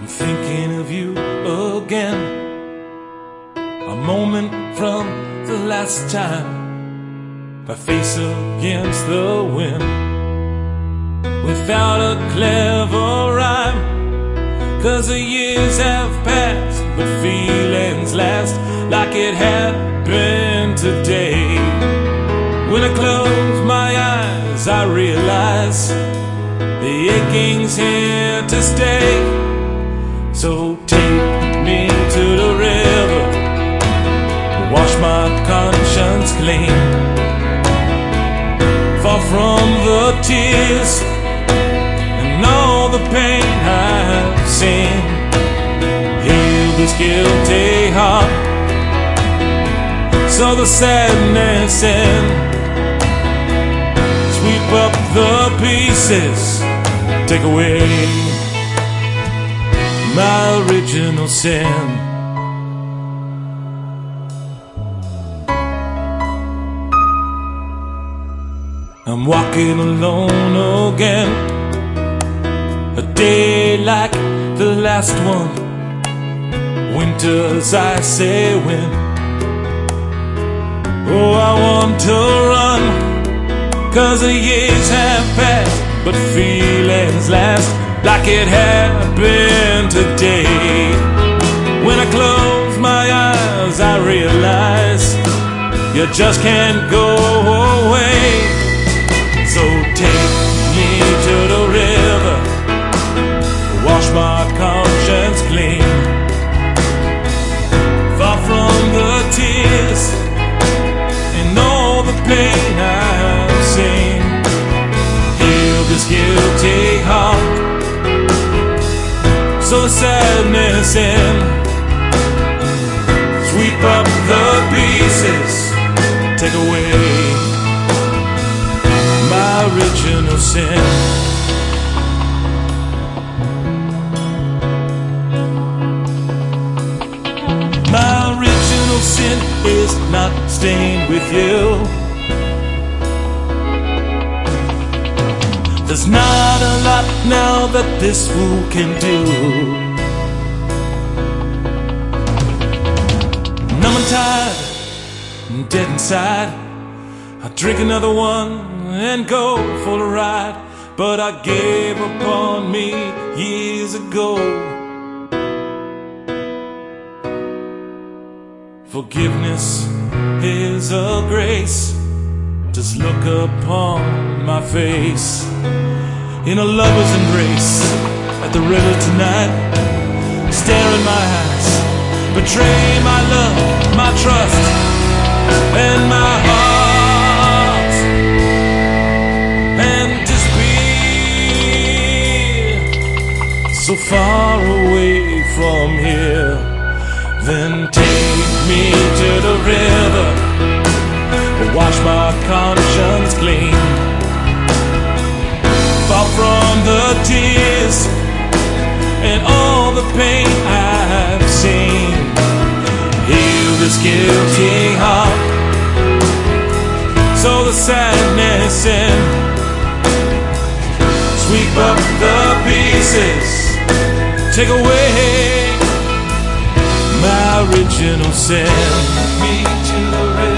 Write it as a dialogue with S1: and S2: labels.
S1: I'm thinking of you again. A moment from the last time, my face against the wind, without a clever rhyme. 'Cause the years have passed, but feelings last like it happened today. When I close my eyes, I realize the aching's here to stay. So take me to the river, wash my conscience clean, far from the tears and all the pain I've seen. Heal this guilty heart, so the sadness in, sweep up the pieces, take away my original sin. I'm walking alone again, a day like the last one. Winter's icy wind. Oh, I want to run, 'cause the years have passed, but feelings last like it happened today. When I close my eyes, I realize you just can't go away. So take me to the river, wash my conscience clean, far from the tears and all the pain I've seen. Heal this guilty heart, so the sadness in, sweep up the pieces, take away my original sin. My original sin is not staying with you. There's not a lot now that this fool can do. Numb and tired, I'm dead inside. I drink another one and go for a ride, but I gave up on me years ago. Forgiveness is a grace, just look upon my face in a lover's embrace at the river tonight. Stare in my eyes, betray my love, my trust, and my heart, and disappear so far away from here. Then take me to the river, wash my conscience clean, far from the tears and all the pain I've seen. Heal this guilty heart, so the sadness in, sweep up the pieces, take away my original sin. Me to the river.